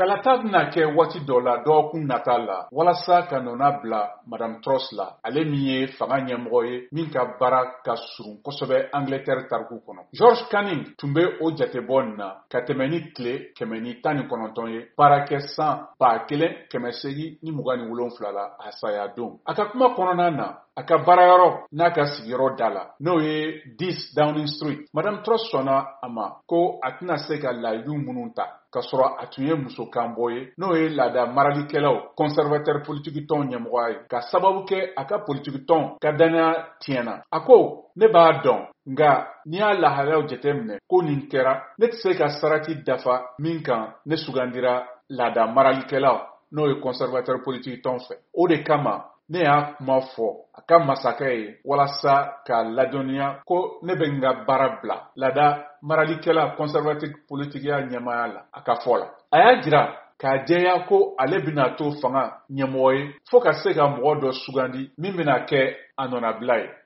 Kalata bɛna kɛ waati dɔ la dɔgɔkun nata la walasa ka nɔna bila Madame Truss la ale min ye fanga ɲɛmɔgɔ ye min ka baara ka surun kosɛbɛ Angleterre tariku kɔnɔ. George Canning tun bɛ o jatebɔ nin na ka tɛmɛ ni tile 119 ye baarakɛ san 1827 la a saya don. A ka kuma kɔnɔna na a ka baarayɔrɔ n'a ka sigiyɔrɔ da la n'o ye 10 Downing Street. Madame Truss sɔnna a ma ko a tɛna se ka layidu minnu ta ka sɔrɔ a tun ye musokanbɔ ye n'o ye laada maralikɛlaw conservateur politique tɔn ɲɛmɔgɔ ye ka sababu kɛ a ka politique tɔn ka danaya tiɲɛna. A ko ne b'a dɔn nka n'i y'a lahalaw jateminɛ ko nin kɛra ne tɛ se ka sarati dafa min kan ne sugandira laada maralikɛlaw n'o ye conservateur politique tɔn fɛ. O de kama ne y'a kuma fɔ a ka masakɛ ye walasa ka ladɔnniya ko ne bɛ n ka baara bila laada maralikɛla conservative politikiya ɲɛmaya la a ka fɔ la. A y'a jira k'a jɛya ko ale bɛna to fanga ɲɛmɔgɔ ye fo ka se ka mɔgɔ dɔ sugandi min bɛna kɛ a nɔnabila ye.